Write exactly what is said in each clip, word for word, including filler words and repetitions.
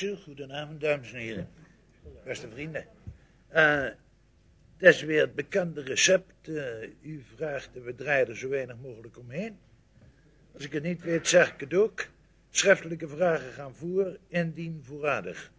Zo, goedenavond dames en heren, beste vrienden. Uh, het is weer het bekende recept. Uh, u vraagt en we draaien er zo weinig mogelijk omheen. Als ik het niet weet, zeg ik het ook. Schriftelijke vragen gaan voor, indien voorradig.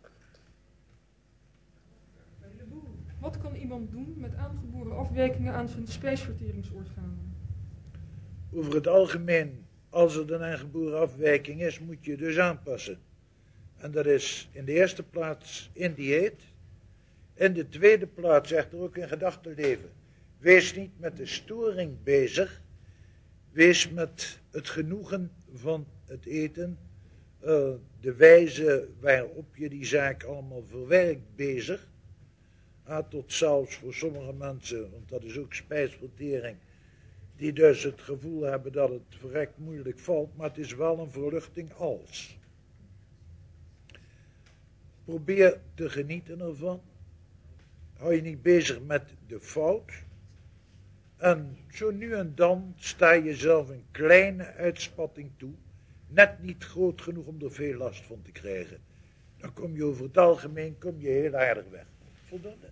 Wat kan iemand doen met aangeboren afwijkingen aan zijn spijsverteringsorganen? Over het algemeen, als er een aangeboren afwijking is, moet je dus aanpassen. En dat is in de eerste plaats in dieet. In de tweede plaats echter ook in gedachtenleven. Wees niet met de storing bezig. Wees met het genoegen van het eten. Uh, de wijze waarop je die zaak allemaal verwerkt bezig. Ah, tot zelfs voor sommige mensen, want dat is ook spijsvertering, die dus het gevoel hebben dat het verrekt moeilijk valt, maar het is wel een verluchting als. Probeer te genieten ervan. Hou je niet bezig met de fout. En zo nu en dan sta je jezelf een kleine uitspatting toe. Net niet groot genoeg om er veel last van te krijgen. Dan kom je over het algemeen kom je heel aardig weg. Voldoende.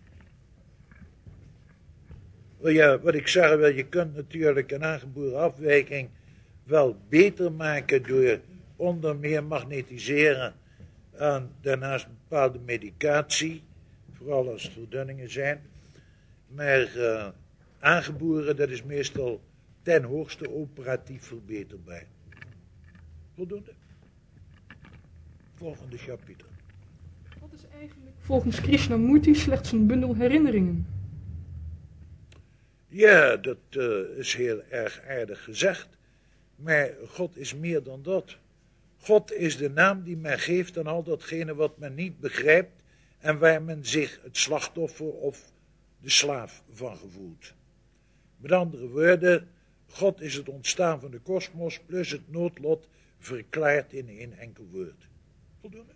Ja, wat ik zeg wel, je kunt natuurlijk een aangeboren afwijking wel beter maken door onder meer magnetiseren en daarnaast bepaalde medicatie, vooral als het verdunningen zijn. Maar uh, aangeboren, dat is meestal ten hoogste operatief verbeterbaar. Voldoende. Volgende chapiter. Wat is eigenlijk volgens Krishnamurti slechts een bundel herinneringen? Ja, dat uh, is heel erg aardig gezegd. Maar God is meer dan dat. God is de naam die men geeft aan al datgene wat men niet begrijpt en waar men zich het slachtoffer of de slaaf van gevoelt. Met andere woorden, God is het ontstaan van de kosmos plus het noodlot verklaard in één enkel woord. Voldoende?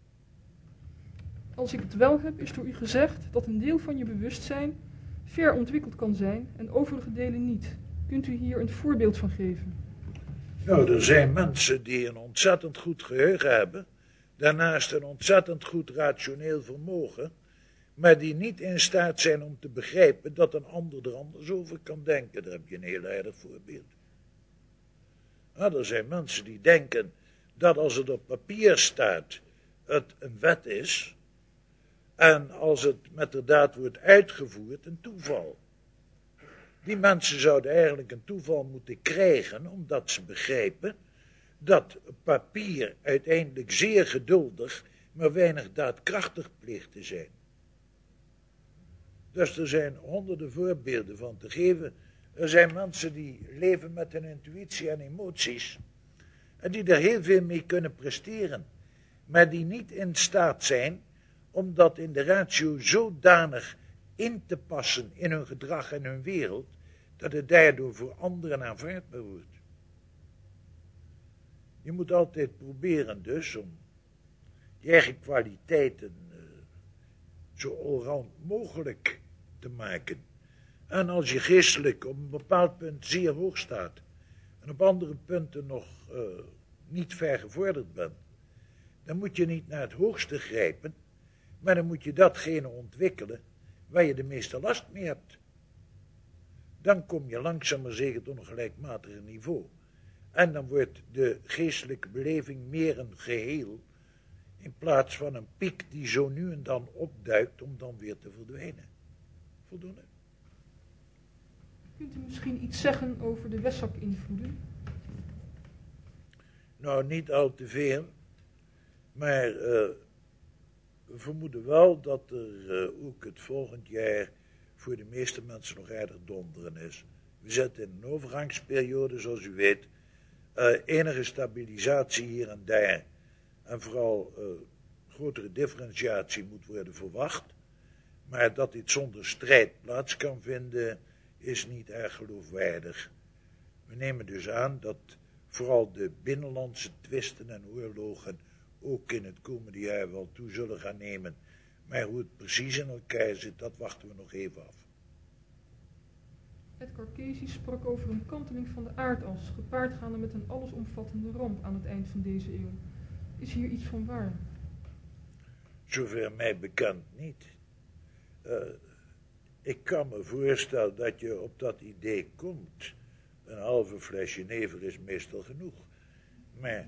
Als ik het wel heb, is door u gezegd dat een deel van je bewustzijn ver ontwikkeld kan zijn en overige delen niet. Kunt u hier een voorbeeld van geven? Nou, er zijn mensen die een ontzettend goed geheugen hebben, daarnaast een ontzettend goed rationeel vermogen, maar die niet in staat zijn om te begrijpen dat een ander er anders over kan denken. Daar heb je een heel aardig voorbeeld. Nou, er zijn mensen die denken dat als het op papier staat, het een wet is, en als het met de daad wordt uitgevoerd, een toeval. Die mensen zouden eigenlijk een toeval moeten krijgen, omdat ze begrijpen dat papier uiteindelijk zeer geduldig, maar weinig daadkrachtig pleegt te zijn. Dus er zijn honderden voorbeelden van te geven. Er zijn mensen die leven met hun intuïtie en emoties, en die er heel veel mee kunnen presteren, maar die niet in staat zijn om dat in de ratio zodanig in te passen in hun gedrag en hun wereld, dat het daardoor voor anderen aanvaardbaar wordt. Je moet altijd proberen dus om je eigen kwaliteiten uh, zo allround mogelijk te maken. En als je geestelijk op een bepaald punt zeer hoog staat en op andere punten nog uh, niet ver gevorderd bent, dan moet je niet naar het hoogste grijpen, maar dan moet je datgene ontwikkelen waar je de meeste last mee hebt. Dan kom je langzaam maar zeker tot een gelijkmatiger niveau. En dan wordt de geestelijke beleving meer een geheel, in plaats van een piek die zo nu en dan opduikt om dan weer te verdwijnen. Voldoende? Kunt u misschien iets zeggen over de Wesak-invloeden? Nou, niet al te veel, maar uh, we vermoeden wel dat er uh, ook het volgend jaar voor de meeste mensen nog aardig donderen is. We zitten in een overgangsperiode, zoals u weet. Uh, enige stabilisatie hier en daar. En vooral uh, grotere differentiatie moet worden verwacht. Maar dat dit zonder strijd plaats kan vinden, is niet erg geloofwaardig. We nemen dus aan dat vooral de binnenlandse twisten en oorlogen ook in het komende jaar wel toe zullen gaan nemen. Maar hoe het precies in elkaar zit, dat wachten we nog even af. Edgar Cayce sprak over een kanteling van de aardas, gepaard gaande met een allesomvattende ramp aan het eind van deze eeuw. Is hier iets van waar? Zover mij bekend niet. Uh, ik kan me voorstellen dat je op dat idee komt. Een halve fles jenever is meestal genoeg. Maar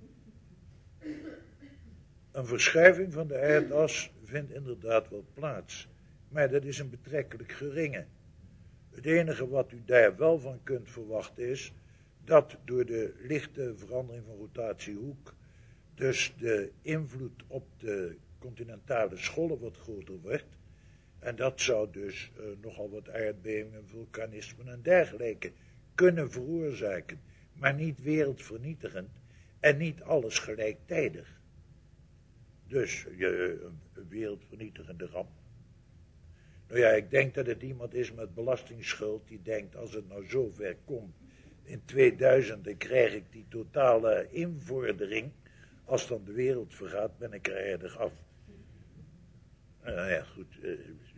een verschuiving van de aardas vindt inderdaad wel plaats. Maar dat is een betrekkelijk geringe. Het enige wat u daar wel van kunt verwachten is dat door de lichte verandering van rotatiehoek dus de invloed op de continentale schollen wat groter wordt. En dat zou dus uh, nogal wat aardbevingen, vulkanismen en dergelijke kunnen veroorzaken. Maar niet wereldvernietigend en niet alles gelijktijdig. Dus je, een wereldvernietigende ramp. Nou ja, ik denk dat het iemand is met belastingsschuld die denkt, als het nou zover komt, in tweeduizend dan krijg ik die totale invordering. Als dan de wereld vergaat, ben ik er erg af. Nou ja, goed. Uh,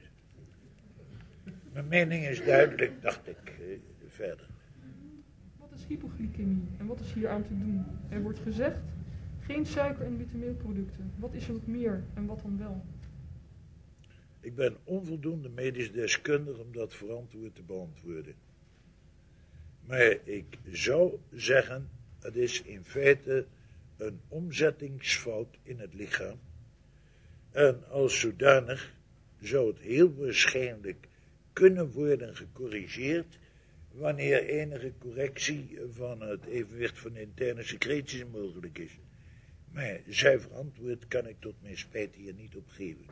mijn mening is duidelijk, dacht ik. Uh, verder. Wat is hypoglycemie en wat is hier aan te doen? Er wordt gezegd, geen suiker en witte meelproducten. Wat is er nog meer en wat dan wel? Ik ben onvoldoende medisch deskundig om dat verantwoord te beantwoorden. Maar ik zou zeggen, het is in feite een omzettingsfout in het lichaam. En als zodanig zou het heel waarschijnlijk kunnen worden gecorrigeerd wanneer enige correctie van het evenwicht van de interne secreties mogelijk is. Maar zuiver antwoord kan ik tot mijn spijt hier niet op geven.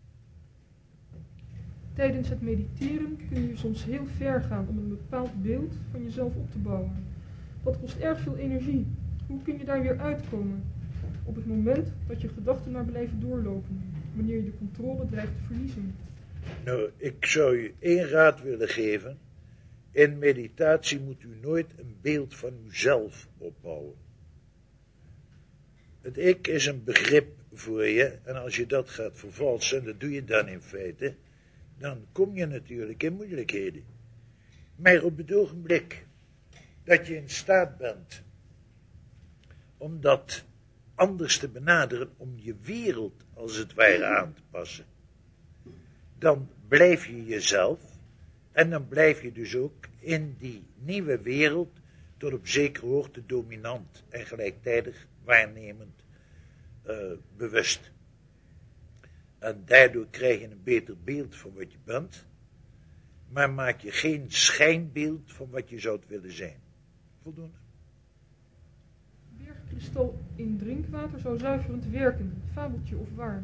Tijdens het mediteren kun je soms heel ver gaan om een bepaald beeld van jezelf op te bouwen. Dat kost erg veel energie. Hoe kun je daar weer uitkomen? Op het moment dat je gedachten maar blijven doorlopen, wanneer je de controle dreigt te verliezen. Nou, ik zou u één raad willen geven. In meditatie moet u nooit een beeld van uzelf opbouwen. Het ik is een begrip voor je, en als je dat gaat vervalsen, en dat doe je dan in feite, dan kom je natuurlijk in moeilijkheden. Maar op het ogenblik dat je in staat bent om dat anders te benaderen, om je wereld als het ware aan te passen, dan blijf je jezelf en dan blijf je dus ook in die nieuwe wereld tot op zekere hoogte dominant en gelijktijdig waarnemend uh, bewust. En daardoor krijg je een beter beeld van wat je bent, maar maak je geen schijnbeeld van wat je zou willen zijn. Voldoende? Bergkristal in drinkwater zou zuiverend werken, fabeltje of waar?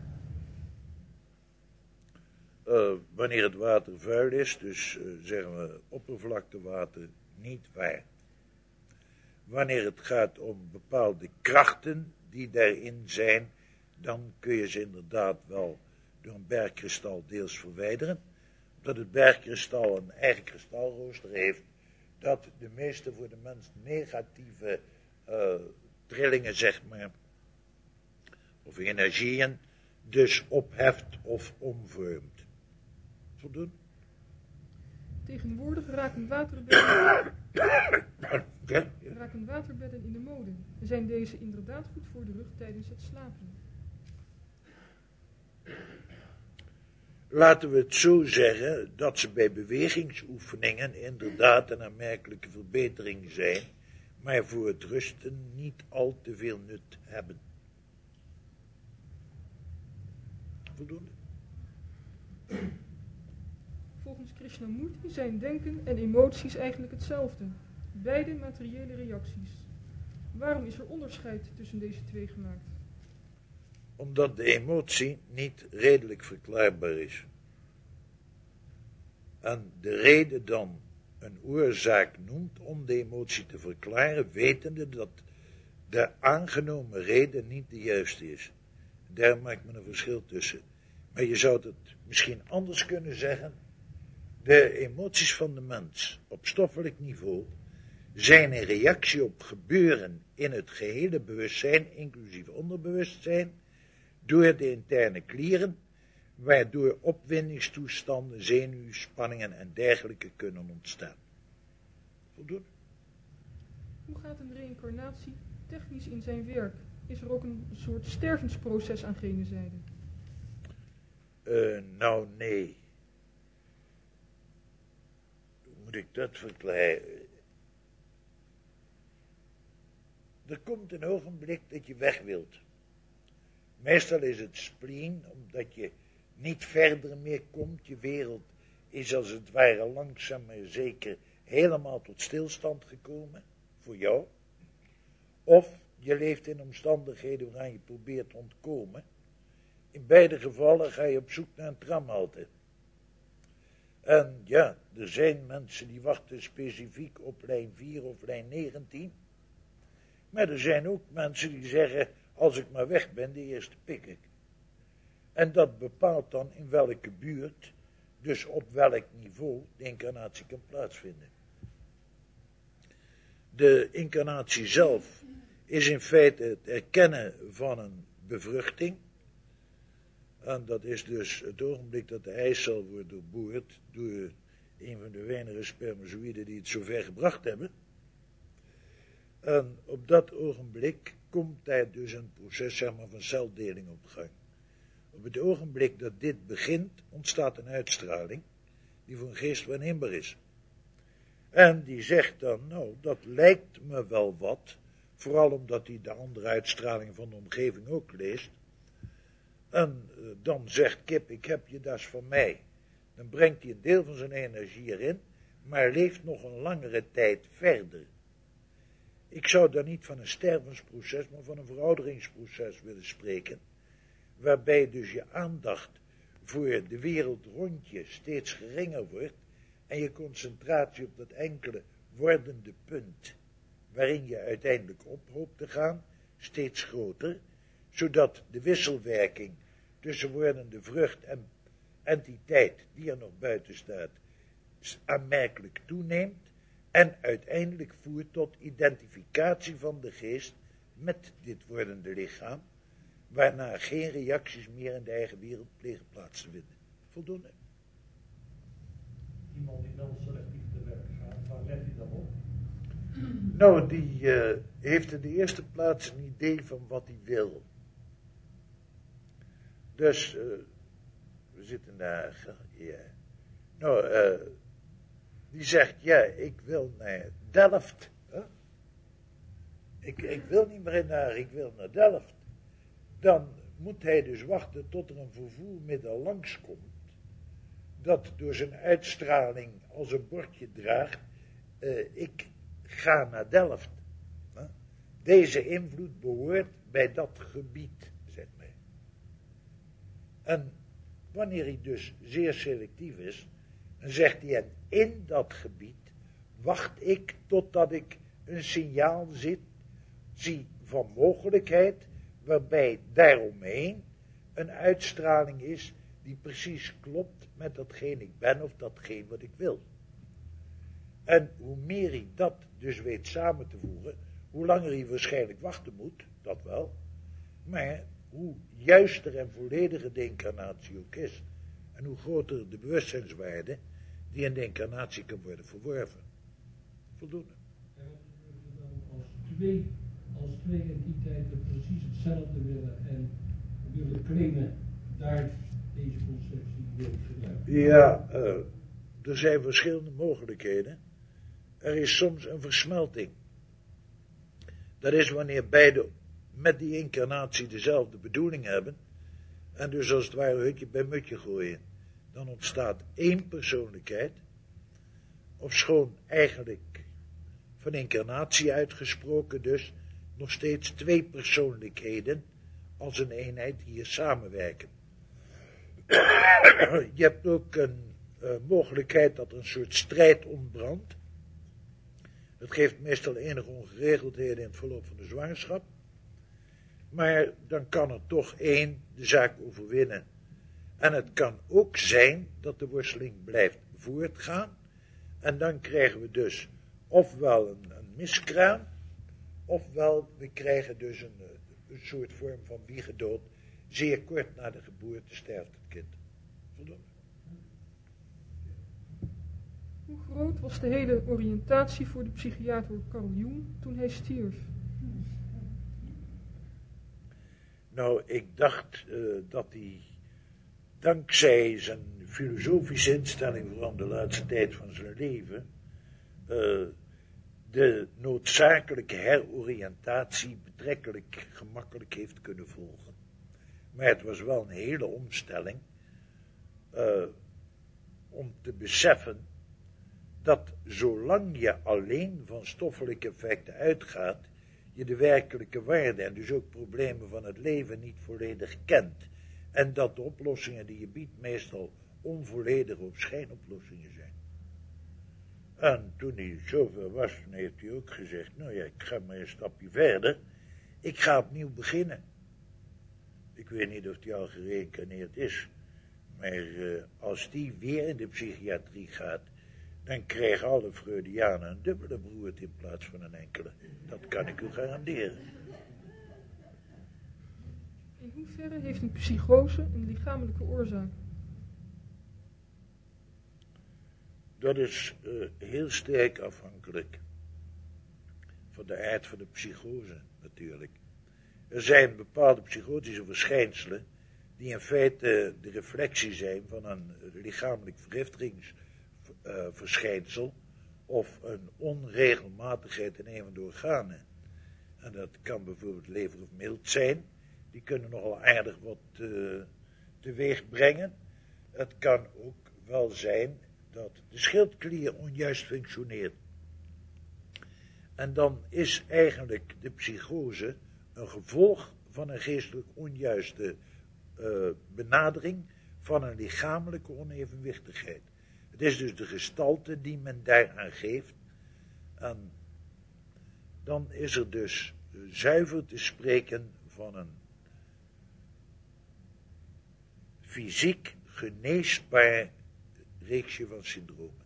Uh, wanneer het water vuil is, dus uh, zeggen we oppervlaktewater, niet waar. Wanneer het gaat om bepaalde krachten die daarin zijn, dan kun je ze inderdaad wel door een bergkristal deels verwijderen. Omdat het bergkristal een eigen kristalrooster heeft, dat de meeste voor de mens negatieve uh, trillingen, zeg maar, of energieën, dus opheft of omvormt. Voldoen? Tegenwoordig raken waterbedden, raken waterbedden in de mode. Zijn deze inderdaad goed voor de rug tijdens het slapen? Laten we het zo zeggen, dat ze bij bewegingsoefeningen inderdaad een aanmerkelijke verbetering zijn, maar voor het rusten niet al te veel nut hebben. Voldoende? Volgens Krishnamurti zijn denken en emoties eigenlijk hetzelfde. Beide materiële reacties. Waarom is er onderscheid tussen deze twee gemaakt? Omdat de emotie niet redelijk verklaarbaar is. En de reden dan een oorzaak noemt om de emotie te verklaren, wetende dat de aangenomen reden niet de juiste is. Daar maakt men een verschil tussen. Maar je zou het misschien anders kunnen zeggen. De emoties van de mens op stoffelijk niveau zijn een reactie op gebeuren in het gehele bewustzijn, inclusief onderbewustzijn, door de interne klieren, waardoor opwindingstoestanden, zenuwspanningen en dergelijke kunnen ontstaan. Voldoen? Hoe gaat een reïncarnatie technisch in zijn werk? Is er ook een soort stervensproces aan gene zijde? Uh, nou, nee. Hoe moet ik dat verklaren? Er komt een ogenblik dat je weg wilt. Meestal is het spleen, omdat je niet verder meer komt. Je wereld is als het ware langzaam maar zeker helemaal tot stilstand gekomen, voor jou. Of je leeft in omstandigheden waaraan je probeert te ontkomen. In beide gevallen ga je op zoek naar een tramhalte. En ja, er zijn mensen die wachten specifiek op lijn vier of lijn negentien. Maar er zijn ook mensen die zeggen, als ik maar weg ben, de eerste pik ik. En dat bepaalt dan in welke buurt, dus op welk niveau, de incarnatie kan plaatsvinden. De incarnatie zelf is in feite het erkennen van een bevruchting. En dat is dus het ogenblik dat de eicel wordt doorboord door een van de weinige spermazoïden die het zover gebracht hebben. En op dat ogenblik komt daar dus een proces, zeg maar, van celdeling op gang. Op het ogenblik dat dit begint, ontstaat een uitstraling die voor een geest waarneembaar is. En die zegt dan, nou, dat lijkt me wel wat, vooral omdat hij de andere uitstraling van de omgeving ook leest. En uh, dan zegt Kip, ik heb je, dat is van mij. Dan brengt hij een deel van zijn energie erin, maar leeft nog een langere tijd verder. Ik zou daar niet van een stervensproces, maar van een verouderingsproces willen spreken, waarbij dus je aandacht voor de wereld rond je steeds geringer wordt en je concentratie op dat enkele wordende punt, waarin je uiteindelijk op hoopt te gaan, steeds groter, zodat de wisselwerking tussen wordende vrucht en entiteit, die er nog buiten staat, aanmerkelijk toeneemt en uiteindelijk voert tot identificatie van de geest met dit wordende lichaam, waarna geen reacties meer in de eigen wereld plegen plaats te vinden. Voldoende. Iemand die wel selectief te werk gaat, waar let hij dan op? Nou, die uh, heeft in de eerste plaats een idee van wat hij wil. Dus, uh, we zitten daar, ja. Nou, uh, die zegt, ja, ik wil naar Delft. Huh? Ik, ik wil niet meer naar, ik wil naar Delft. Dan moet hij dus wachten tot er een vervoermiddel langskomt, dat door zijn uitstraling als een bordje draagt, uh, ik ga naar Delft. Huh? Deze invloed behoort bij dat gebied, zegt mij. En wanneer hij dus zeer selectief is, dan zegt hij, en in dat gebied wacht ik totdat ik een signaal zit, zie van mogelijkheid, waarbij daaromheen een uitstraling is die precies klopt met datgene ik ben of datgene wat ik wil. En hoe meer hij dat dus weet samen te voegen, hoe langer hij waarschijnlijk wachten moet, dat wel, maar hoe juister en vollediger de incarnatie ook is, en hoe groter de bewustzijnswaarde die in de incarnatie kan worden verworven. Voldoende. En wat gebeurt er dan als twee, als twee entiteiten precies hetzelfde willen en willen claimen daar deze conceptie wil gebruiken? Ja, uh, er zijn verschillende mogelijkheden. Er is soms een versmelting. Dat is wanneer beide met die incarnatie dezelfde bedoeling hebben, en dus als het ware hutje bij mutje gooien. Dan ontstaat één persoonlijkheid, ofschoon eigenlijk van incarnatie uitgesproken dus, nog steeds twee persoonlijkheden als een eenheid hier samenwerken. Je hebt ook een uh, mogelijkheid dat er een soort strijd ontbrandt. Dat geeft meestal enige ongeregeldheden in het verloop van de zwangerschap. Maar dan kan er toch één de zaak overwinnen. En het kan ook zijn dat de worsteling blijft voortgaan. En dan krijgen we dus ofwel een, een miskraam, ofwel we krijgen dus een, een soort vorm van wiegedood. Zeer kort na de geboorte sterft het kind. Voldoende. Hoe groot was de hele oriëntatie voor de psychiater Carl Jung toen hij stierf? Nou, ik dacht uh, dat hij dankzij zijn filosofische instelling, vooral de laatste tijd van zijn leven, uh, de noodzakelijke heroriëntatie betrekkelijk gemakkelijk heeft kunnen volgen. Maar het was wel een hele omstelling uh, om te beseffen dat zolang je alleen van stoffelijke effecten uitgaat, je de werkelijke waarde en dus ook problemen van het leven niet volledig kent. En dat de oplossingen die je biedt meestal onvolledige of schijnoplossingen zijn. En toen hij zover was, heeft hij ook gezegd, nou ja, ik ga maar een stapje verder. Ik ga opnieuw beginnen. Ik weet niet of hij al gereïncarneerd is. Maar uh, als die weer in de psychiatrie gaat, dan krijgen alle Freudianen een dubbele broert in plaats van een enkele. Dat kan ik u garanderen. In hoeverre heeft een psychose een lichamelijke oorzaak? Dat is uh, heel sterk afhankelijk van de aard van de psychose natuurlijk. Er zijn bepaalde psychotische verschijnselen die in feite de reflectie zijn van een lichamelijk vergiftigingsverschijnsel uh, of een onregelmatigheid in een van de organen. En dat kan bijvoorbeeld lever of milt zijn. Die kunnen nogal aardig wat uh, teweeg brengen. Het kan ook wel zijn dat de schildklier onjuist functioneert. En dan is eigenlijk de psychose een gevolg van een geestelijk onjuiste uh, benadering van een lichamelijke onevenwichtigheid. Het is dus de gestalte die men daaraan geeft. En dan is er dus zuiver te spreken van een fysiek geneesbaar reeksje van syndromen.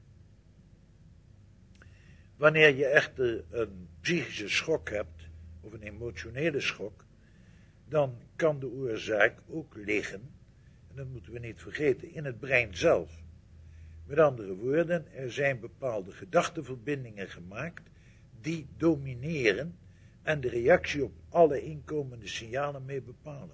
Wanneer je echter een psychische schok hebt, of een emotionele schok, dan kan de oorzaak ook liggen, en dat moeten we niet vergeten, in het brein zelf. Met andere woorden, er zijn bepaalde gedachtenverbindingen gemaakt, die domineren en de reactie op alle inkomende signalen mee bepalen.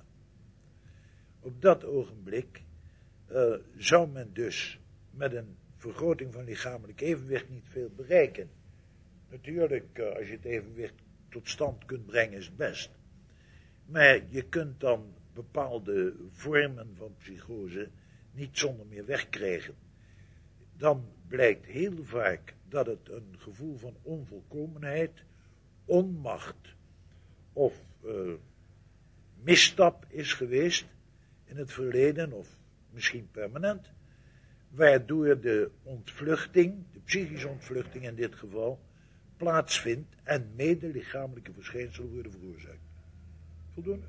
Op dat ogenblik uh, zou men dus met een vergroting van lichamelijk evenwicht niet veel bereiken. Natuurlijk, uh, als je het evenwicht tot stand kunt brengen, is het best. Maar je kunt dan bepaalde vormen van psychose niet zonder meer wegkrijgen. Dan blijkt heel vaak dat het een gevoel van onvolkomenheid, onmacht of uh, misstap is geweest in het verleden, of misschien permanent, waardoor de ontvluchting, de psychische ontvluchting in dit geval, plaatsvindt en mede lichamelijke verschijnselen worden veroorzaakt. Voldoende?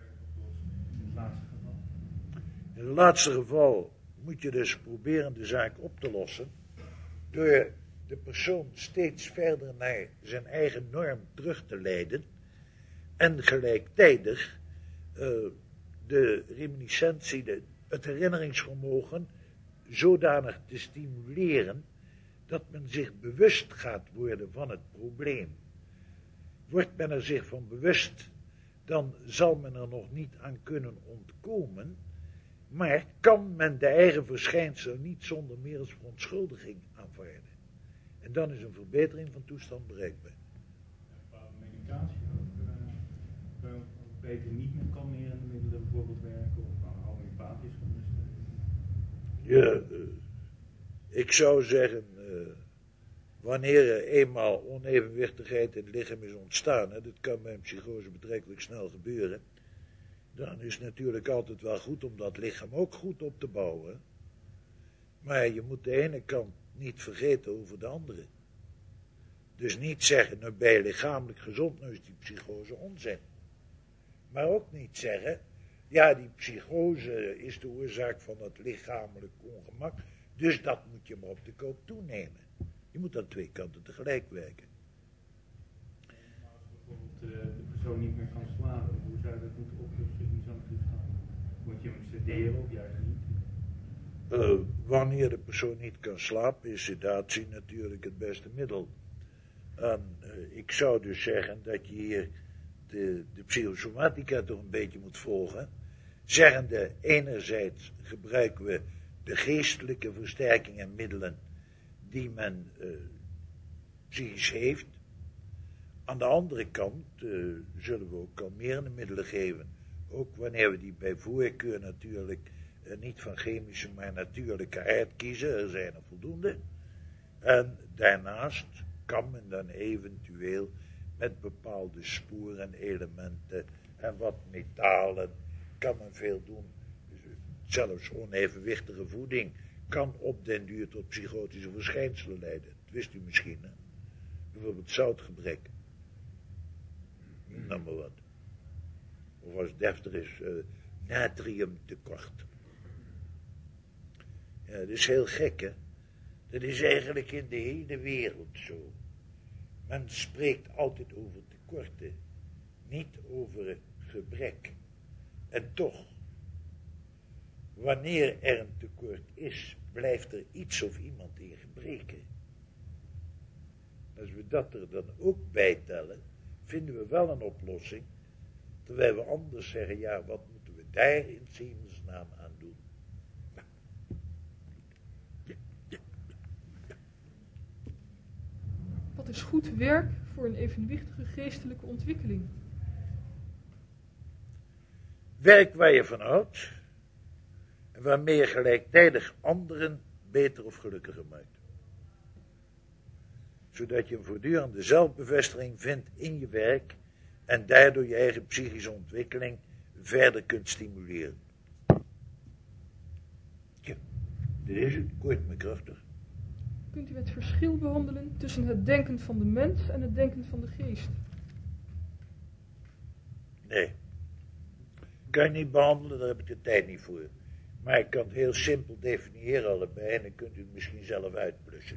In het laatste geval? In het laatste geval moet je dus proberen de zaak op te lossen door de persoon steeds verder naar zijn eigen norm terug te leiden en gelijktijdig uh, de reminiscentie, de, het herinneringsvermogen zodanig te stimuleren dat men zich bewust gaat worden van het probleem. Wordt men er zich van bewust, dan zal men er nog niet aan kunnen ontkomen, maar kan men de eigen verschijnsel niet zonder meer als verontschuldiging aanvaarden. En dan is een verbetering van toestand bereikbaar. Bepaalde medicatie ook, uh, beter niet met kalmerende middelen bijvoorbeeld werken, of uh, homeopathisch ondersteunen? Ja, uh, ik zou zeggen, uh, wanneer er eenmaal onevenwichtigheid in het lichaam is ontstaan, hè, dat kan bij een psychose betrekkelijk snel gebeuren, dan is het natuurlijk altijd wel goed om dat lichaam ook goed op te bouwen. Maar je moet de ene kant niet vergeten over de andere. Dus niet zeggen, nou ben je lichamelijk gezond, nou is die psychose onzin. Maar ook niet zeggen, ja, die psychose is de oorzaak van het lichamelijk ongemak, dus dat moet je maar op de koop toenemen. Je moet aan twee kanten tegelijk werken. Maar als bijvoorbeeld uh, de persoon niet meer kan slapen, hoe zou je dat moeten oplossen in zo'n toestand? Moet je hem sederen of juist niet? Uh, wanneer de persoon niet kan slapen, is sedatie natuurlijk het beste middel. En uh, ik zou dus zeggen dat je hier de, de psychosomatica toch een beetje moet volgen. zeggende, enerzijds gebruiken we de geestelijke versterking en middelen die men uh, psychisch heeft. Aan de andere kant uh, zullen we ook kalmerende middelen geven. Ook wanneer we die bij voorkeur natuurlijk uh, niet van chemische, maar natuurlijke aard kiezen. Er zijn er voldoende. En daarnaast kan men dan eventueel met bepaalde sporen, elementen en wat metalen kan men veel doen. Zelfs onevenwichtige voeding kan op den duur tot psychotische verschijnselen leiden. Dat wist u misschien, hè? Bijvoorbeeld zoutgebrek. Noem maar wat. Of als het deftig is, uh, natriumtekort. Ja, dat is heel gek, hè. Dat is eigenlijk in de hele wereld zo. Men spreekt altijd over tekorten, niet over gebrek. En toch, wanneer er een tekort is, blijft er iets of iemand in gebreken. Als we dat er dan ook bij tellen, vinden we wel een oplossing, terwijl we anders zeggen, ja, wat moeten we daar in hemelsnaam aan doen? Wat is goed werk voor een evenwichtige geestelijke ontwikkeling? Werk waar je van houdt en waarmee je gelijktijdig anderen beter of gelukkiger maakt. Zodat je een voortdurende zelfbevestiging vindt in je werk en daardoor je eigen psychische ontwikkeling verder kunt stimuleren. Ja, dit is het, kort maar krachtig. Kunt u het verschil behandelen tussen het denken van de mens en het denken van de geest? Nee. Kan je niet behandelen, daar heb ik de tijd niet voor. Maar ik kan het heel simpel definiëren allebei en dan kunt u het misschien zelf uitplussen.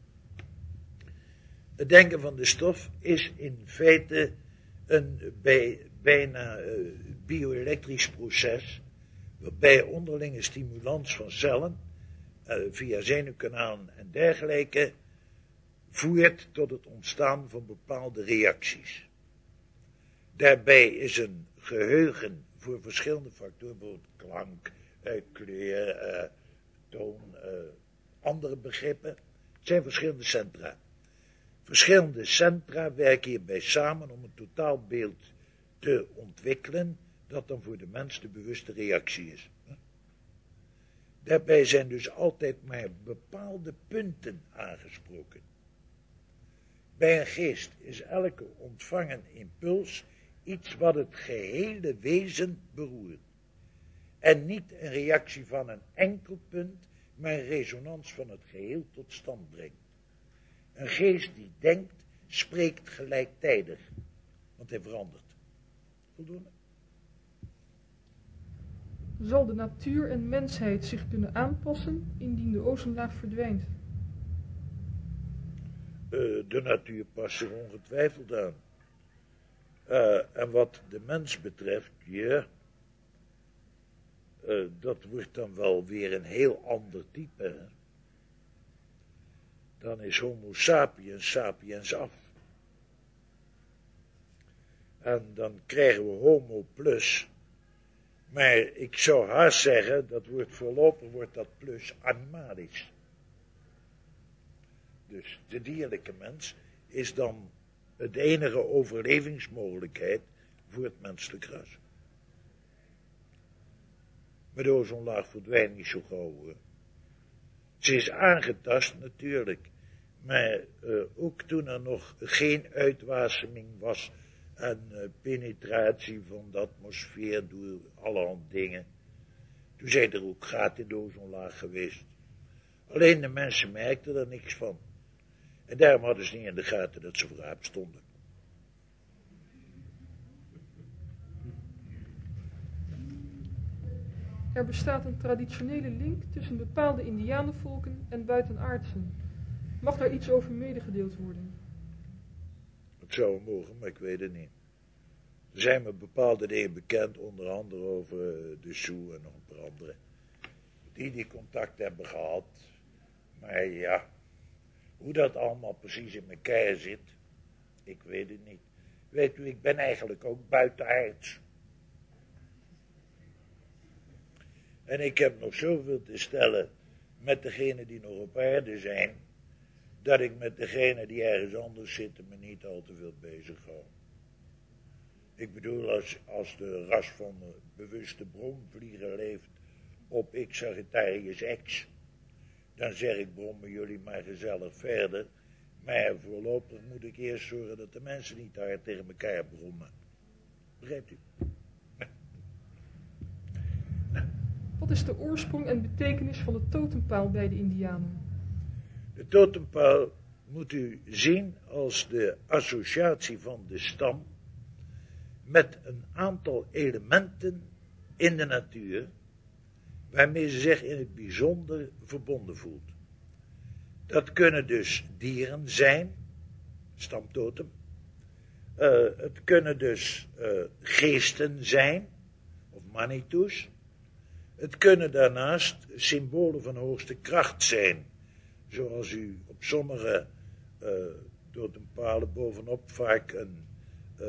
Het denken van de stof is in feite een bij, bijna uh, bio-elektrisch proces, waarbij onderlinge stimulans van cellen, uh, via zenuwkanalen en dergelijke, voert tot het ontstaan van bepaalde reacties. Daarbij is een geheugen voor verschillende factoren, bijvoorbeeld klank, uh, kleur, uh, toon, uh, andere begrippen. Het zijn verschillende centra. Verschillende centra werken hierbij samen om een totaalbeeld te ontwikkelen, dat dan voor de mens de bewuste reactie is. Daarbij zijn dus altijd maar bepaalde punten aangesproken. Bij een geest is elke ontvangen impuls iets wat het gehele wezen beroert. En niet een reactie van een enkel punt, maar een resonans van het geheel tot stand brengt. Een geest die denkt, spreekt gelijktijdig, want hij verandert. Voldoende? Zal de natuur en mensheid zich kunnen aanpassen indien de ozonlaag verdwijnt? Uh, de natuur past zich ongetwijfeld aan. Uh, en wat de mens betreft, ja, uh, dat wordt dan wel weer een heel ander type. Hè? Dan is homo sapiens sapiens af. En dan krijgen we homo plus. Maar ik zou haast zeggen, dat wordt voorlopig wordt dat plus animalisch. Dus de dierlijke mens is dan het enige overlevingsmogelijkheid voor het menselijk ras. Maar de ozonlaag verdwijnt niet zo gauw, hoor. Ze is aangetast natuurlijk, maar uh, ook toen er nog geen uitwaseming was en uh, penetratie van de atmosfeer door allerhand dingen, toen zijn er ook gaten in de ozonlaag geweest. Alleen de mensen merkten er niks van. En daarom hadden ze niet in de gaten dat ze vooruit stonden. Er bestaat een traditionele link tussen bepaalde indianenvolken en buitenaardsen. Mag daar iets over medegedeeld worden? Het zou mogen, maar ik weet het niet. Er zijn me bepaalde dingen bekend, onder andere over de Sioux en nog een paar andere, die die contact hebben gehad. Maar ja, hoe dat allemaal precies in elkaar zit, ik weet het niet. Weet u, ik ben eigenlijk ook buitenaards. En ik heb nog zoveel te stellen met degenen die nog op aarde zijn, dat ik met degenen die ergens anders zitten me niet al te veel bezig hou. Ik bedoel, als, als de ras van de bewuste bromvlieger leeft op X Sagittarius X, dan zeg ik, brommen jullie maar gezellig verder. Maar voorlopig moet ik eerst zorgen dat de mensen niet hard tegen elkaar brommen. Begrijpt u? Wat is de oorsprong en betekenis van de totempaal bij de Indianen? De totempaal moet u zien als de associatie van de stam met een aantal elementen in de natuur, waarmee ze zich in het bijzonder verbonden voelt. Dat kunnen dus dieren zijn, stamtotem. Uh, het kunnen dus uh, geesten zijn, of manitoes. Het kunnen daarnaast symbolen van hoogste kracht zijn, zoals u op sommige uh, totempalen bovenop vaak een uh,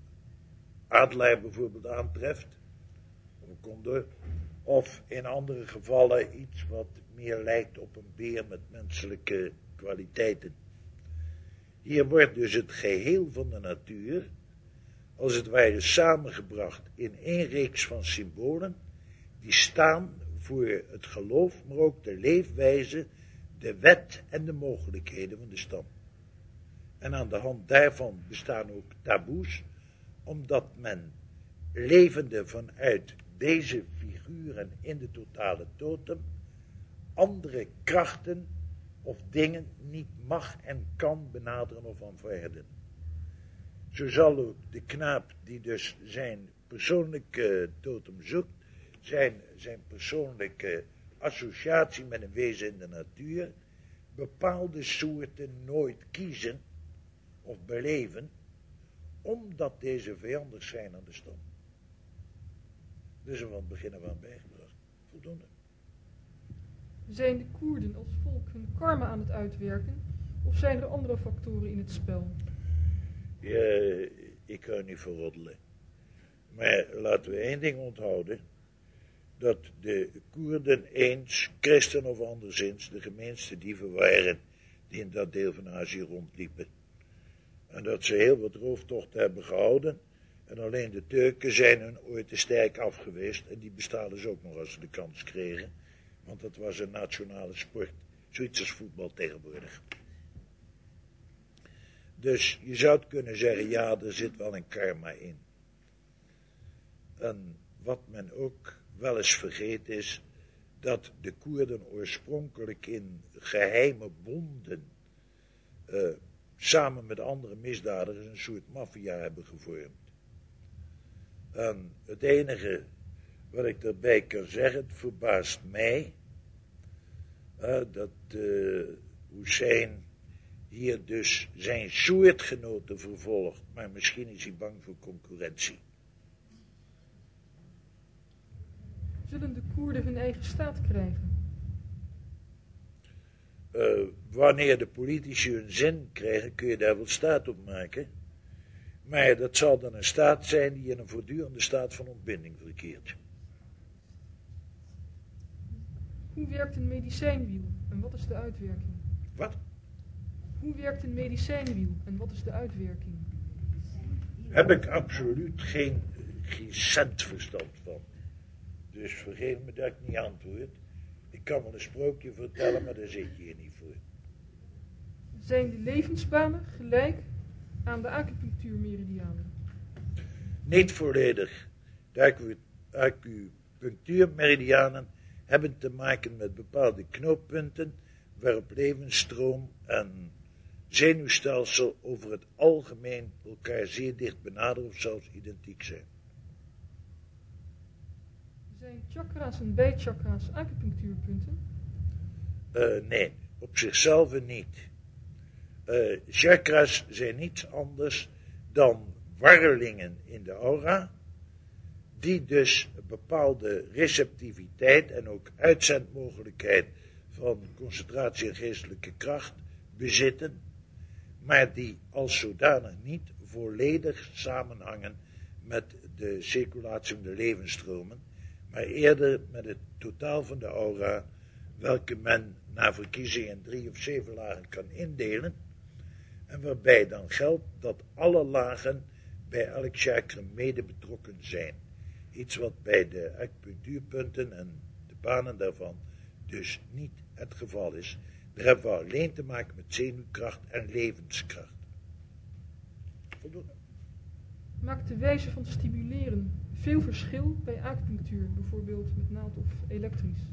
adelaar bijvoorbeeld aantreft, of een condor, of in andere gevallen iets wat meer lijkt op een beer met menselijke kwaliteiten. Hier wordt dus het geheel van de natuur, als het ware samengebracht in één reeks van symbolen, die staan voor het geloof, maar ook de leefwijze, de wet en de mogelijkheden van de stam. En aan de hand daarvan bestaan ook taboes, omdat men levende vanuit deze figuren in de totale totem andere krachten of dingen niet mag en kan benaderen of aanvaarden. Zo zal ook de knaap die dus zijn persoonlijke totem zoekt, zijn, zijn persoonlijke associatie met een wezen in de natuur, bepaalde soorten nooit kiezen of beleven, omdat deze vijandig zijn aan de stam. Dus er van het begin af aan bijgebracht. Voldoende. Zijn de Koerden als volk hun karma aan het uitwerken, of zijn er andere factoren in het spel? Ja, ik kan niet verroddelen. Maar laten we één ding onthouden, dat de Koerden eens, christen of anderszins, de gemeenste dieven waren die in dat deel van Azië rondliepen. En dat ze heel wat rooftochten hebben gehouden, en alleen de Turken zijn hun ooit te sterk afgeweest, en die bestaan dus ook nog als ze de kans kregen, want dat was een nationale sport, zoiets als voetbal tegenwoordig. Dus je zou het kunnen zeggen, ja, er zit wel een karma in. En wat men ook wel eens vergeet is, dat de Koerden oorspronkelijk in geheime bonden, uh, samen met andere misdadigers, een soort maffia hebben gevormd. En het enige wat ik daarbij kan zeggen, het verbaast mij, uh, dat uh, Hussein hier dus zijn soortgenoten vervolgt, maar misschien is hij bang voor concurrentie. Zullen de Koerden hun eigen staat krijgen? Uh, wanneer de politici hun zin krijgen, kun je daar wel staat op maken. Maar dat zal dan een staat zijn die in een voortdurende staat van ontbinding verkeert. Hoe werkt een medicijnwiel en wat is de uitwerking? Wat? Hoe werkt een medicijnwiel en wat is de uitwerking? Heb ik absoluut geen, geen cent verstand van. Dus vergeef me dat ik niet antwoord. Ik kan wel een sprookje vertellen, maar daar zit je hier niet voor. Zijn de levensbanen gelijk aan de acupunctuurmeridianen? Niet volledig. De acupunctuurmeridianen hebben te maken met bepaalde knooppunten waarop levensstroom en zenuwstelsel over het algemeen elkaar zeer dicht benaderen of zelfs identiek zijn. Zijn chakra's en bijchakra's acupunctuurpunten? Uh, nee, op zichzelf niet. Uh, chakras zijn niets anders dan warrelingen in de aura, die dus een bepaalde receptiviteit en ook uitzendmogelijkheid van concentratie en geestelijke kracht bezitten, maar die als zodanig niet volledig samenhangen met de circulatie van de levensstromen, maar eerder met het totaal van de aura, welke men na verkiezing in drie of zeven lagen kan indelen, en waarbij dan geldt dat alle lagen bij elk chakra mede betrokken zijn. Iets wat bij de acupunctuurpunten en de banen daarvan dus niet het geval is. Daar hebben we alleen te maken met zenuwkracht en levenskracht. Voldoende. Maakt de wijze van stimuleren veel verschil bij acupunctuur, bijvoorbeeld met naald of elektrisch?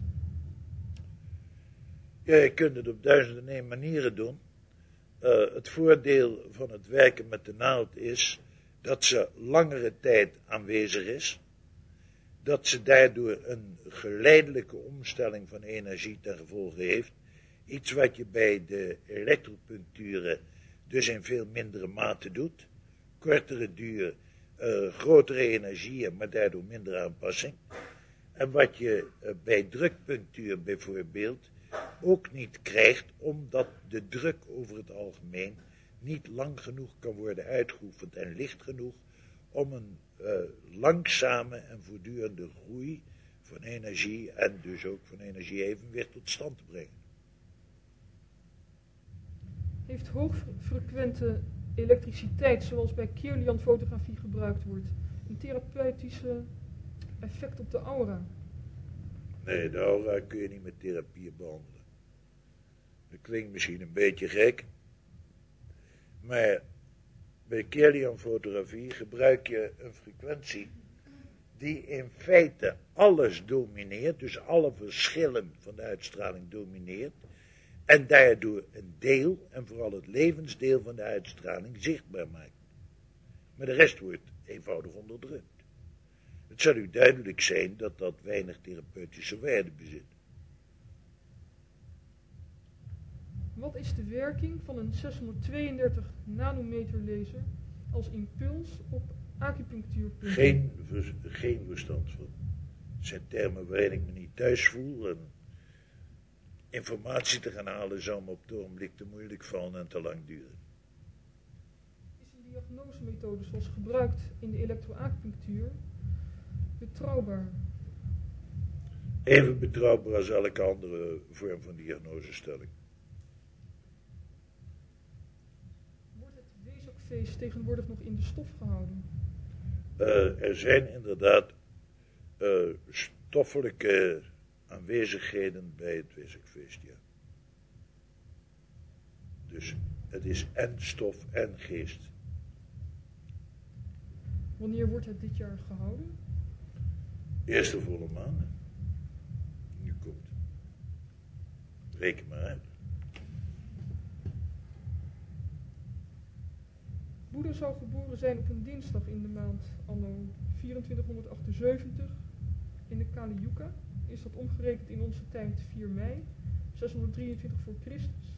Ja, je kunt het op duizenden en één manieren doen. Uh, het voordeel van het werken met de naald is dat ze langere tijd aanwezig is, dat ze daardoor een geleidelijke omstelling van energie ten gevolge heeft, iets wat je bij de elektropuncturen dus in veel mindere mate doet, kortere duur, uh, grotere energieën, maar daardoor minder aanpassing, en wat je uh, bij drukpunctuur bijvoorbeeld ook niet krijgt, omdat de druk over het algemeen niet lang genoeg kan worden uitgeoefend en licht genoeg om een uh, langzame en voortdurende groei van energie en dus ook van energie-evenwicht tot stand te brengen. Heeft hoogfrequente elektriciteit, zoals bij Kirlian-fotografie gebruikt wordt, een therapeutische effect op de aura? Nee, de aura kun je niet met therapie behandelen. Dat klinkt misschien een beetje gek, maar bij Kirlian-fotografie gebruik je een frequentie die in feite alles domineert, dus alle verschillen van de uitstraling domineert, en daardoor een deel, en vooral het levensdeel van de uitstraling, zichtbaar maakt. Maar de rest wordt eenvoudig onderdrukt. Het zal u duidelijk zijn dat dat weinig therapeutische waarde bezit. Wat is de werking van een zeshonderdtweeëndertig nanometer laser als impuls op acupunctuurpunten? Geen, geen verstand van. Het zijn termen waarin ik me niet thuis voel. En informatie te gaan halen zou me op het ogenblik te moeilijk vallen en te lang duren. Is een diagnosemethode zoals gebruikt in de elektroacupunctuur betrouwbaar? Even betrouwbaar als elke andere vorm van diagnosestelling. Wordt het Weesokfeest tegenwoordig nog in de stof gehouden? Uh, er zijn inderdaad uh, stoffelijke aanwezigheden bij het Weesokfeest, ja. Dus het is en stof en geest. Wanneer wordt het dit jaar gehouden? Eerste volle maanden. Nu komt. Reken maar uit. Boeddha zou geboren zijn op een dinsdag in de maand anno vierentwintighonderdachtenzeventig in de Kali Yuga. Is dat omgerekend in onze tijd vier mei, zeshonderddrieëntwintig voor Christus?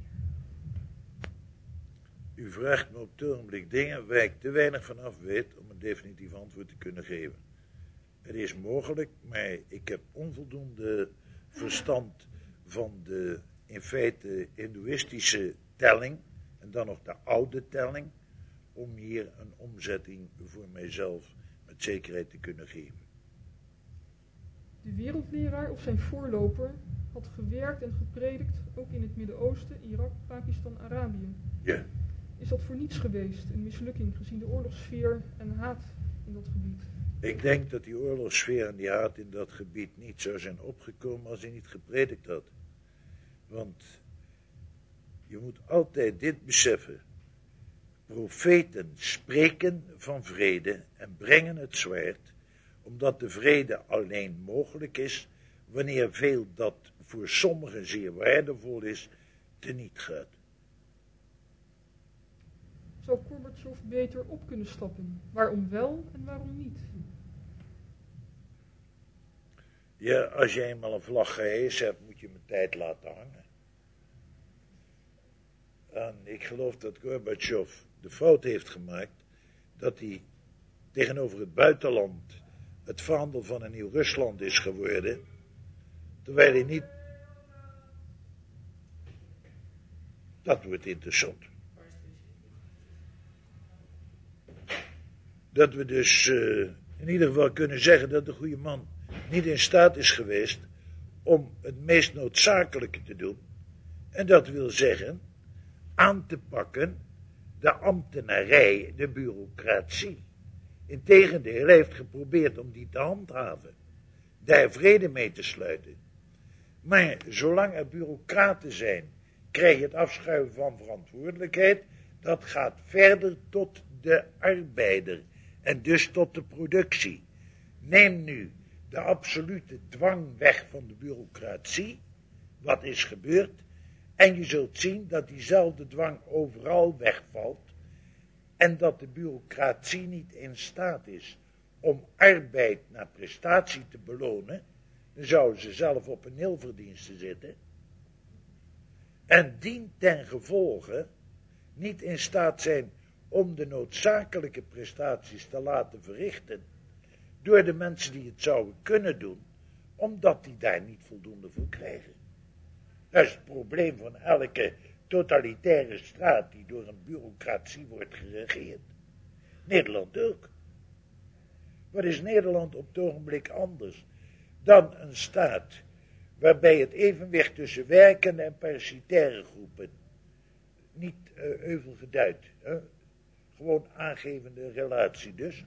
U vraagt me op het ogenblik dingen waar ik te weinig van af weet om een definitief antwoord te kunnen geven. Het is mogelijk, maar ik heb onvoldoende verstand van de in feite hindoeïstische telling, en dan nog de oude telling, om hier een omzetting voor mijzelf met zekerheid te kunnen geven. De wereldleraar of zijn voorloper had gewerkt en gepredikt ook in het Midden-Oosten, Irak, Pakistan, Arabië. Ja. Is dat voor niets geweest, een mislukking gezien de oorlogssfeer en haat in dat gebied? Ik denk dat die oorlogssfeer en die haat in dat gebied niet zou zijn opgekomen als hij niet gepredikt had. Want je moet altijd dit beseffen. Profeten spreken van vrede en brengen het zwaard, omdat de vrede alleen mogelijk is wanneer veel dat voor sommigen zeer waardevol is, teniet gaat. Zou Gorbachev beter op kunnen stappen? Waarom wel en waarom niet? Ja, als je eenmaal een vlag gehezen hebt, moet je hem een tijd laten hangen. En ik geloof dat Gorbachev de fout heeft gemaakt dat hij tegenover het buitenland het vaandel van een nieuw Rusland is geworden, terwijl hij niet... Dat wordt interessant. Dat we dus uh, in ieder geval kunnen zeggen dat de goede man niet in staat is geweest om het meest noodzakelijke te doen. En dat wil zeggen, aan te pakken de ambtenarij, de bureaucratie. Integendeel, hij heeft geprobeerd om die te handhaven, daar vrede mee te sluiten. Maar zolang er bureaucraten zijn, krijg je het afschuiven van verantwoordelijkheid. Dat gaat verder tot de arbeider en dus tot de productie. Neem nu de absolute dwang weg van de bureaucratie, wat is gebeurd, en je zult zien dat diezelfde dwang overal wegvalt en dat de bureaucratie niet in staat is om arbeid naar prestatie te belonen. Dan zouden ze zelf op een nilverdienste zitten en dien ten gevolge niet in staat zijn om de noodzakelijke prestaties te laten verrichten door de mensen die het zouden kunnen doen, omdat die daar niet voldoende voor krijgen. Dat is het probleem van elke totalitaire staat die door een bureaucratie wordt geregeerd. Nederland ook. Wat is Nederland op het ogenblik anders dan een staat waarbij het evenwicht tussen werkende en parasitaire groepen niet uh, euvel geduid, hè? Gewoon aangevende relatie dus,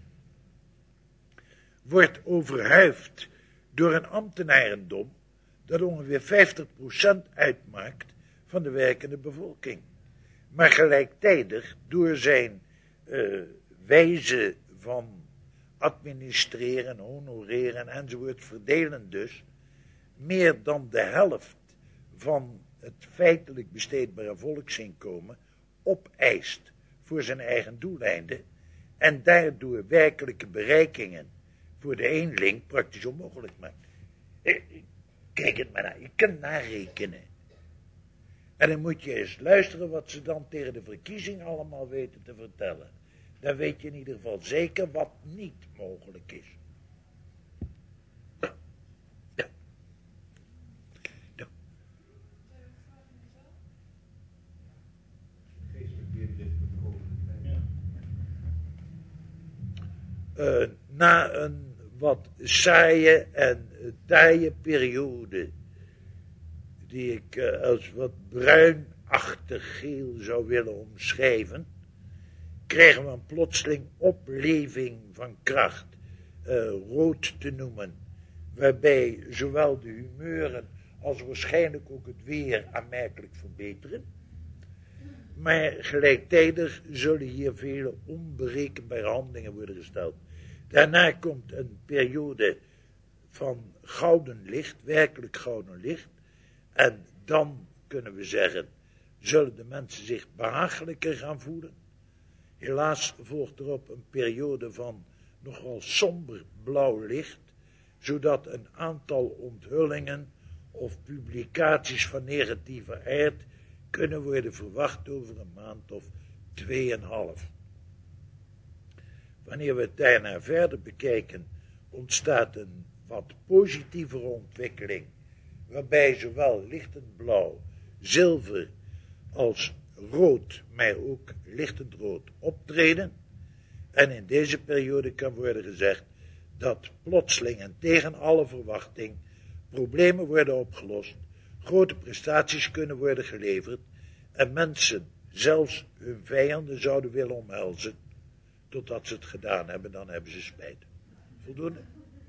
wordt overhuifd door een ambtenarendom dat ongeveer vijftig procent uitmaakt van de werkende bevolking. Maar gelijktijdig door zijn uh, wijze van administreren, honoreren enzovoort, verdelen dus, meer dan de helft van het feitelijk besteedbare volksinkomen opeist voor zijn eigen doeleinden en daardoor werkelijke bereikingen voor de eenling praktisch onmogelijk maakt. Kijk het maar naar, je kunt narekenen. En dan moet je eens luisteren wat ze dan tegen de verkiezing allemaal weten te vertellen. Dan weet je in ieder geval zeker wat niet mogelijk is. Ja. Ja. Uh, na een wat saaie en taaie periode, die ik uh, als wat bruinachtig geel zou willen omschrijven, kregen we een plotseling opleving van kracht, uh, rood te noemen, waarbij zowel de humeuren als waarschijnlijk ook het weer aanmerkelijk verbeteren. Maar gelijktijdig zullen hier vele onberekenbare handelingen worden gesteld. Daarna komt een periode van gouden licht, werkelijk gouden licht. En dan kunnen we zeggen, zullen de mensen zich behagelijker gaan voelen. Helaas volgt erop een periode van nogal somber blauw licht, zodat een aantal onthullingen of publicaties van negatieve aard kunnen worden verwacht over een maand of tweeënhalf. Wanneer we het daarna verder bekijken, ontstaat een wat positievere ontwikkeling, waarbij zowel lichtend blauw, zilver als rood, maar ook lichtend rood optreden. En in deze periode kan worden gezegd dat plotseling en tegen alle verwachting problemen worden opgelost, grote prestaties kunnen worden geleverd en mensen zelfs hun vijanden zouden willen omhelzen. Totdat ze het gedaan hebben, dan hebben ze spijt. Voldoende?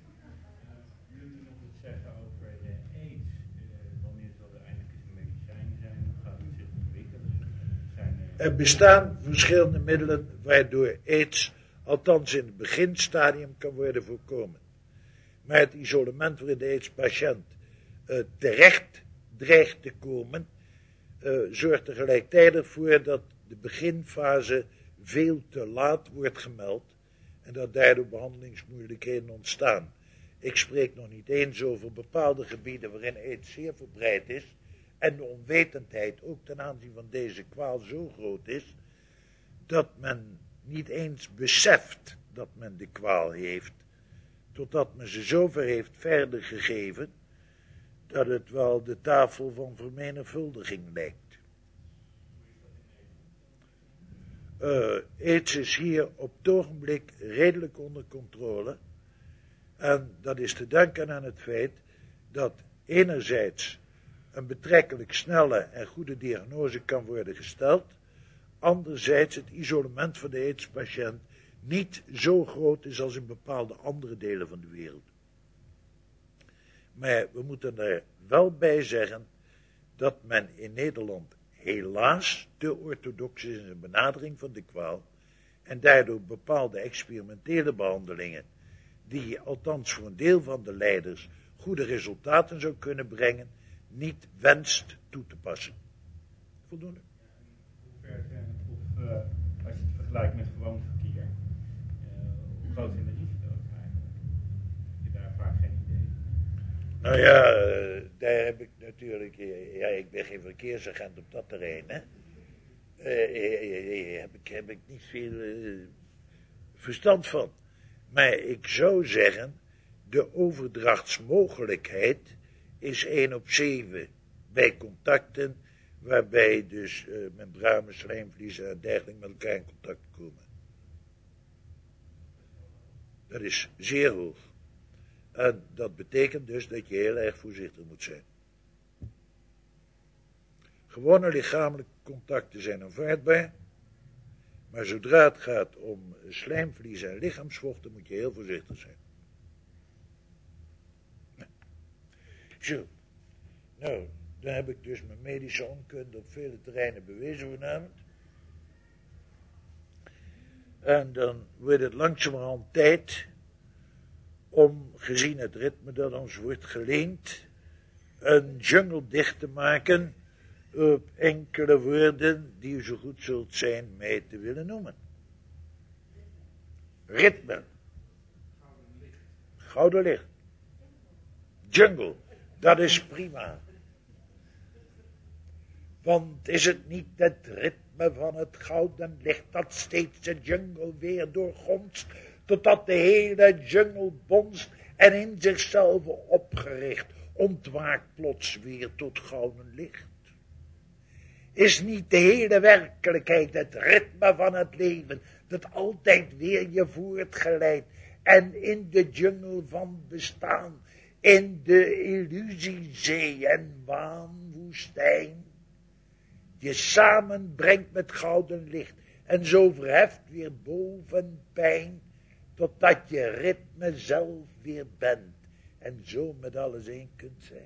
Kunt u nog iets zeggen over de AIDS? Uh, wanneer zal er eindelijk eens een medicijn zijn? Hoe gaat het zich ontwikkelen? Zijn er... er bestaan verschillende middelen waardoor AIDS, althans in het beginstadium, kan worden voorkomen. Maar het isolement waarin de AIDS-patiënt uh, terecht dreigt te komen, uh, zorgt er gelijktijdig voor dat de beginfase veel te laat wordt gemeld en dat daardoor behandelingsmoeilijkheden ontstaan. Ik spreek nog niet eens over bepaalde gebieden waarin AIDS zeer verbreid is en de onwetendheid ook ten aanzien van deze kwaal zo groot is dat men niet eens beseft dat men de kwaal heeft, totdat men ze zover heeft verder gegeven dat het wel de tafel van vermenigvuldiging lijkt. Uh, AIDS is hier op het ogenblik redelijk onder controle. En dat is te danken aan het feit dat enerzijds een betrekkelijk snelle en goede diagnose kan worden gesteld, anderzijds het isolement van de aidspatiënt niet zo groot is als in bepaalde andere delen van de wereld. Maar we moeten er wel bij zeggen dat men in Nederland helaas te orthodox is in zijn benadering van de kwaal en daardoor bepaalde experimentele behandelingen, die althans voor een deel van de lijders goede resultaten zou kunnen brengen, niet wenst toe te passen. Voldoende? Hoe ver zijn het, of uh, als je het vergelijkt met gewoon verkeer, uh, hoe groot zijn de risico's eigenlijk? Heb je daar vaak geen idee? Nou ja, uh, daar heb ik natuurlijk, uh, ja, ik ben geen verkeersagent op dat terrein, hè. Uh, uh, uh, heb, ik, heb ik niet veel uh, verstand van. Maar ik zou zeggen, de overdrachtsmogelijkheid is één op zeven bij contacten, waarbij dus uh, membranen, slijmvliezen en dergelijke met elkaar in contact komen. Dat is zeer hoog. En dat betekent dus dat je heel erg voorzichtig moet zijn. Gewone lichamelijke contacten zijn aanvaardbaar, maar zodra het gaat om slijmvliezen en lichaamsvochten moet je heel voorzichtig zijn. Zo, nou, dan heb ik dus mijn medische onkunde op vele terreinen bewezen vanavond. En dan wordt het langzamerhand tijd om, gezien het ritme dat ons wordt geleend, een jungle dicht te maken op enkele woorden die u zo goed zult zijn mij te willen noemen. Ritme. Gouden licht. Jungle. Dat is prima. Want is het niet het ritme van het gouden licht dat steeds de jungle weer doorgonst, totdat de hele jungle bonst en in zichzelf opgericht ontwaakt plots weer tot gouden licht? Is niet de hele werkelijkheid het ritme van het leven dat altijd weer je voortgeleidt en in de jungle van bestaan, in de illusiezee en waanwoestijn, je samenbrengt met gouden licht en zo verheft weer boven pijn, totdat je ritme zelf weer bent en zo met alles één kunt zijn?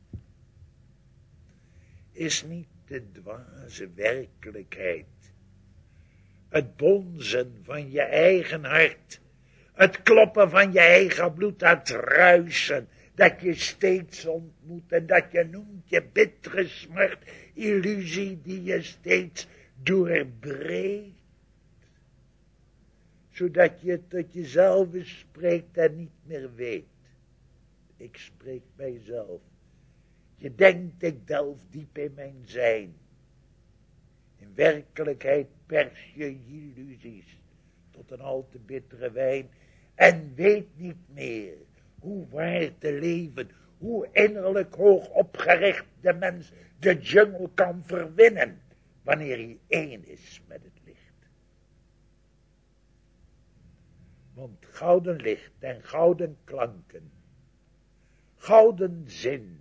Is niet de dwaze werkelijkheid het bonzen van je eigen hart, het kloppen van je eigen bloed, het ruisen dat je steeds ontmoet en dat je noemt je bittere smart, illusie die je steeds doorbreekt, zodat je tot jezelf spreekt en niet meer weet. Ik spreek mijzelf. Je denkt, ik delf diep in mijn zijn. In werkelijkheid pers je illusies tot een al te bittere wijn en weet niet meer hoe waar te leven, hoe innerlijk hoog opgericht de mens de jungle kan verwinnen, wanneer hij één is met het licht. Want gouden licht en gouden klanken, gouden zin,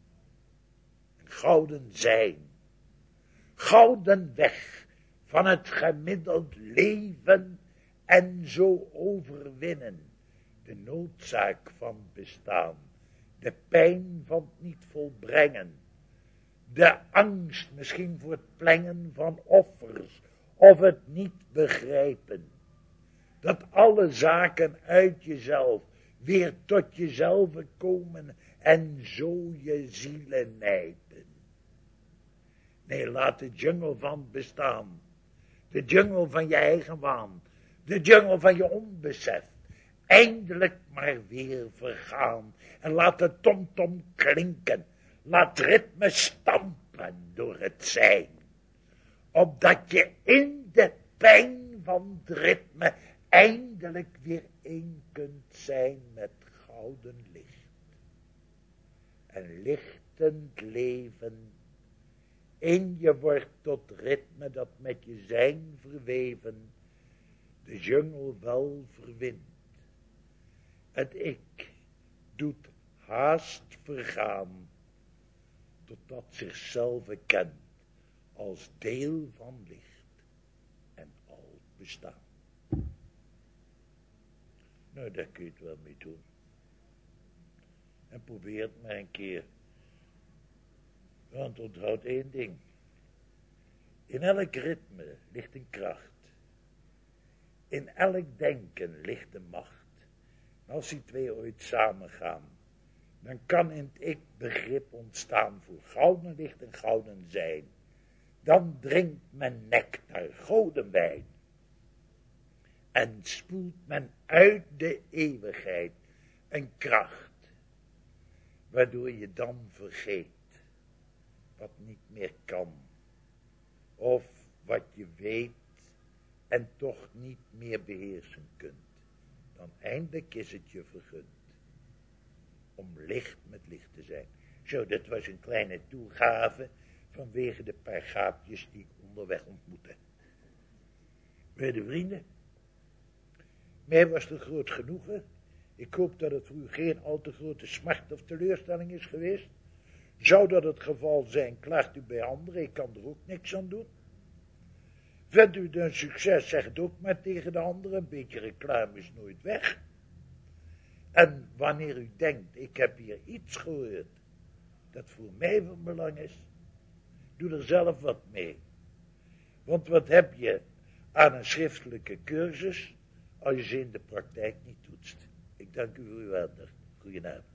gouden zijn, gouden weg van het gemiddeld leven en zo overwinnen de noodzaak van bestaan, de pijn van het niet volbrengen, de angst misschien voor het plengen van offers of het niet begrijpen, dat alle zaken uit jezelf weer tot jezelf komen en zo je zielen nijpen. Nee, laat de jungle van bestaan, de jungle van je eigen waan, de jungle van je onbesef, eindelijk maar weer vergaan. En laat de tomtom klinken, laat ritme stampen door het zijn, opdat je in de pijn van het ritme eindelijk weer één kunt zijn met gouden licht. En lichtend leven in je wordt tot ritme dat met je zijn verweven de jungle wel verwint. Het ik doet haast vergaan, totdat zichzelf kent als deel van licht en al bestaan. Nou, daar kun je het wel mee doen. En probeer het maar een keer. Want onthoud één ding. In elk ritme ligt een kracht. In elk denken ligt een macht. En als die twee ooit samengaan, dan kan in het ik begrip ontstaan voor gouden licht en gouden zijn. Dan drinkt men nectar, gouden wijn. En spoelt men uit de eeuwigheid een kracht, waardoor je dan vergeet wat niet meer kan. Of wat je weet en toch niet meer beheersen kunt. Dan eindelijk is het je vergund om licht met licht te zijn. Zo, dat was een kleine toegave vanwege de paar gaapjes die ik onderweg ontmoette. Beste vrienden, mij was het groot genoegen. Ik hoop dat het voor u geen al te grote smart of teleurstelling is geweest. Zou dat het geval zijn, klaagt u bij anderen, ik kan er ook niks aan doen. Vindt u het een succes, zeg het ook maar tegen de anderen, een beetje reclame is nooit weg. En wanneer u denkt, ik heb hier iets gehoord dat voor mij van belang is, doe er zelf wat mee. Want wat heb je aan een schriftelijke cursus als je ze in de praktijk niet toetst? Ik dank u voor uw aandacht. Goedenavond.